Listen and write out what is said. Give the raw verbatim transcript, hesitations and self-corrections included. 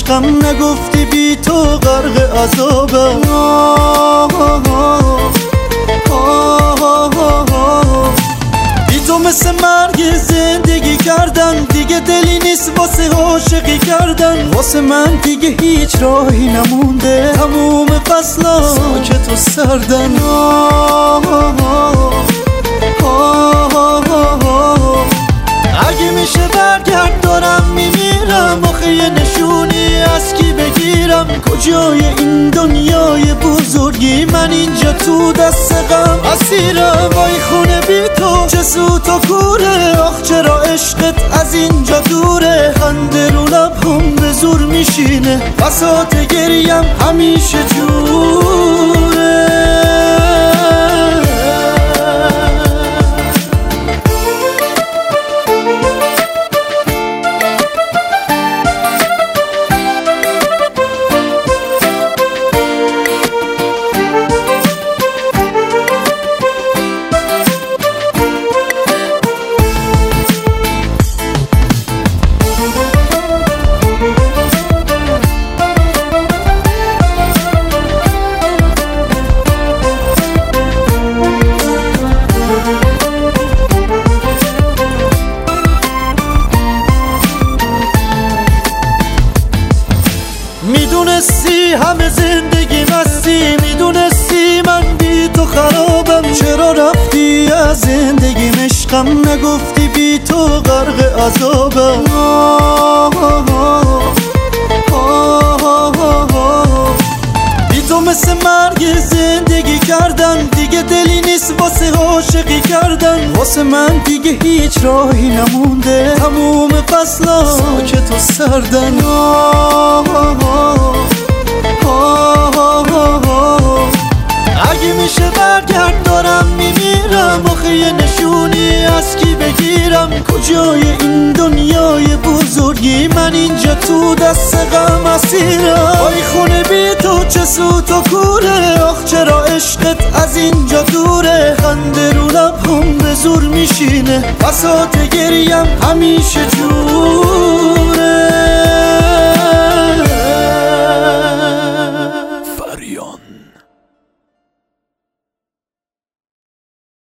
عشقم نگفتی بی تو غرق عذابم. بی تو مثل مرگ زندگی کردن، دیگه دلی نیست واسه عاشقی کردن. واسه من دیگه هیچ راهی نمونده، تموم فصلا ساکت و سردن. اگه میشه برگرد دارم میمیرم، آخه یه نشونی از کی بگیرم؟ کجای این دنیای بزرگی، من اینجا تو دست غم اسیرم. وای خونه بی تو چه سوت و کوره، آخ چرا عشقت از اینجا دوره. خنده رو لبم به زور میشینه، بساط گریم همیشه جوره. میدونستی همه زندگی مستی، میدونستی من بی تو خرابم. چرا رفتی از زندگی عشقم نگفتی بی تو غرق عذابم. بی تو مثل مرگ زندگی کردن، دیگه دلی نیست واسه عاشقی کردن. واسه من دیگه هیچ راهی نمونده، تموم فصلا ساکت و سردن. اگه میشه برگرد دارم میمیرم، آخه یه نشونی از کی بگیرم؟ کجای این دنیای بزرگی، من اینجا تو دست غم اسیرم. وای خونه بی تو چه سوت و کوره، آخ چرا عشقت از اینجا دوره. خنده رو لبم به زور میشینه، بساط گریم همیشه جوره.